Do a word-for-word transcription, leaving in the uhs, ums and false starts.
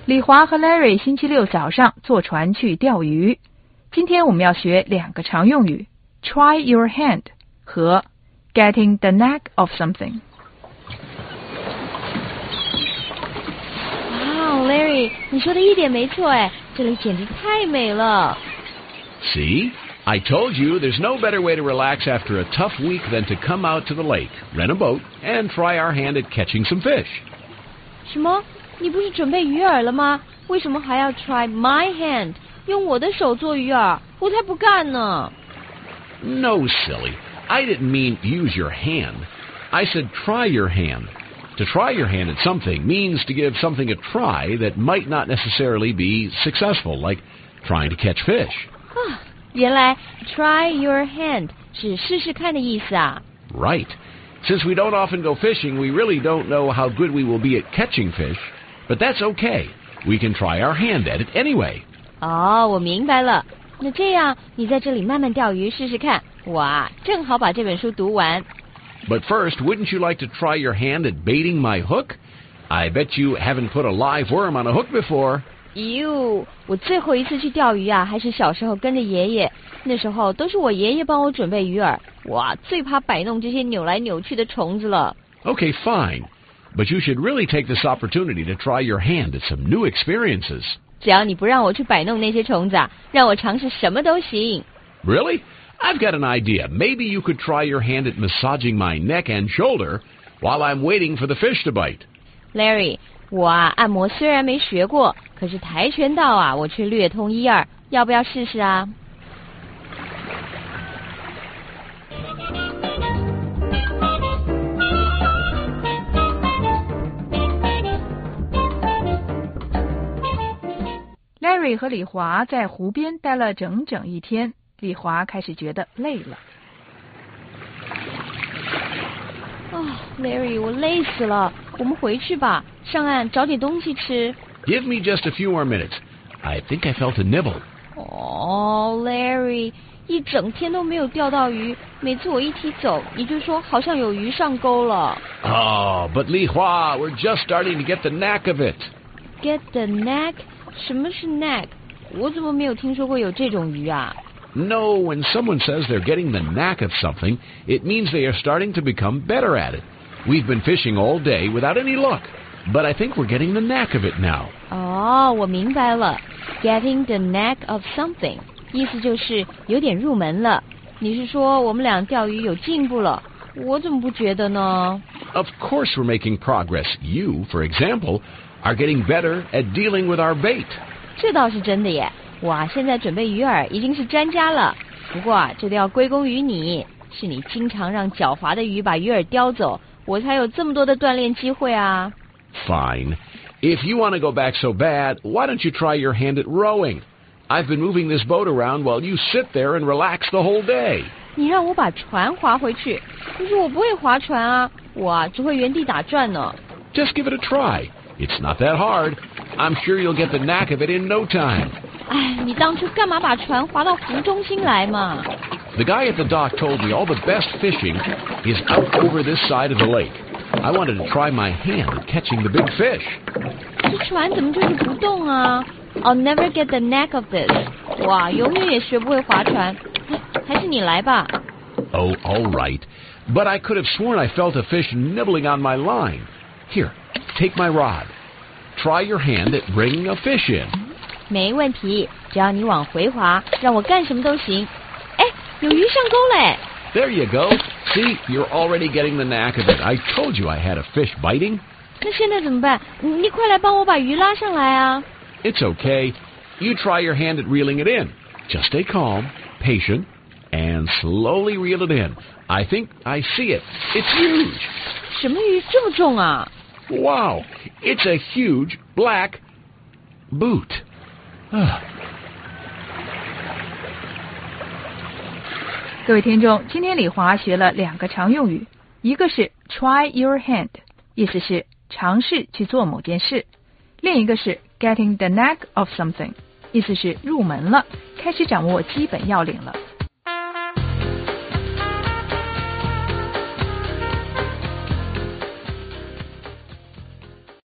李华和 Larry 星期六早上坐船去钓鱼。今天我们要学两个常用语 Try your hand 和 Getting the knack of something。 哇 Larry 你说的一点没错哎，这里简直太美了。 See? I told you there's no better way to relax after a tough week than to come out to the lake, rent a boat, and try our hand at catching some fish. 什么？你不是准备鱼饵了吗？为什么还要 try my hand 用我的手做鱼饵？我才不干呢。 No, silly. I didn't mean use your hand. I said try your hand. To try your hand at something means to give something a try that might not necessarily be successful, like trying to catch fish. 啊，原来 try your hand 是试试看的意思啊。 Right. Since we don't often go fishing, we really don't know how good we will be at catching fish, but that's okay. We can try our hand at it anyway. 哦，我明白了。那这样，你在这里慢慢钓鱼试试看。哇，正好把这本书读完。 But first, wouldn't you like to try your hand at baiting my hook? I bet you haven't put a live worm on a hook before. 哟，我最后一次去钓鱼啊，还是小时候跟着爷爷。那时候都是我爷爷帮我准备鱼饵。哇，最怕摆弄这些扭来扭去的虫子了。 Okay, fine. But you should really take this opportunity to try your hand at some new experiences. 只要你不让我去摆弄那些虫子啊，让我尝试什么都行。 Really? I've got an idea. Maybe you could try your hand at massaging my neck and shoulder while I'm waiting for the fish to bite. Larry, 我啊，按摩虽然没学过，可是跆拳道啊，我却略通一二，要不要试试啊？ Larry 和李华在湖边待了整整一天，李华开始觉得累了。 哦 ，Larry， 我累死了，我们回去吧，上岸找点东西吃。 Give me just a few more minutes. I think I felt a nibble. 哦 ，Larry， 一整天都没有钓到鱼，每次我一提走，你就说好像有鱼上钩了。 Oh, but Li Hua, we're just starting to get the knack of it. Get the knack？ 什么是 knack？ 我怎么没有听说过有这种鱼啊？ No, when someone says they're getting the knack of something, it means they are starting to become better at it. We've been fishing all day without any luck, but I think we're getting the knack of it now. 哦，我明白了 ，getting the knack of something， 意思就是有点入门了。你是说我们俩钓鱼有进步了？我怎么不觉得呢？ Of course we're making progress. You, for example, are getting better at dealing with our bait. 这倒是真的耶！哇，现在准备鱼饵已经是专家了。不过啊，这都要归功于你，是你经常让狡猾的鱼把鱼饵叼走，我才有这么多的锻炼机会啊。 Fine. If you want to go back so bad, why don't you try your hand at rowing? I've been moving this boat around while you sit there and relax the whole day. 你让我把船划回去，可是我不会划船啊，我啊只会原地打转呢。 Just give it a try. It's not that hard. I'm sure you'll get the knack of it in no time. 哎，你当初干嘛把船划到湖中心来嘛？ The guy at the dock told me all the best fishing is out over this side of the lake. I wanted to try my hand at catching the big fish. 这船怎么就是不动啊 ？I'll never get the knack of this. 哇，永远也学不会划船。还是你来吧。 Oh, all right. But I could have sworn I felt a fish nibbling on my line. Here, take my rod. Try your hand at bringing a fish in. 没问题，只要你往回划，让我干什么都行。哎，有鱼上钩嘞！ There you go. See, you're already getting the knack of it. I told you I had a fish biting. 那现在怎么办？你快来帮我把鱼拉上来啊！ It's okay. You try your hand at reeling it in. Just stay calm, patient, and slowly reel it in. I think I see it. It's huge. 什么鱼这么重啊？ Wow, it's a huge black boot. 各位听众，今天李华学了两个常用语，一个是 try your hand， 意思是尝试去做某件事；另一个是 getting the knack of something， 意思是入门了，开始掌握基本要领了。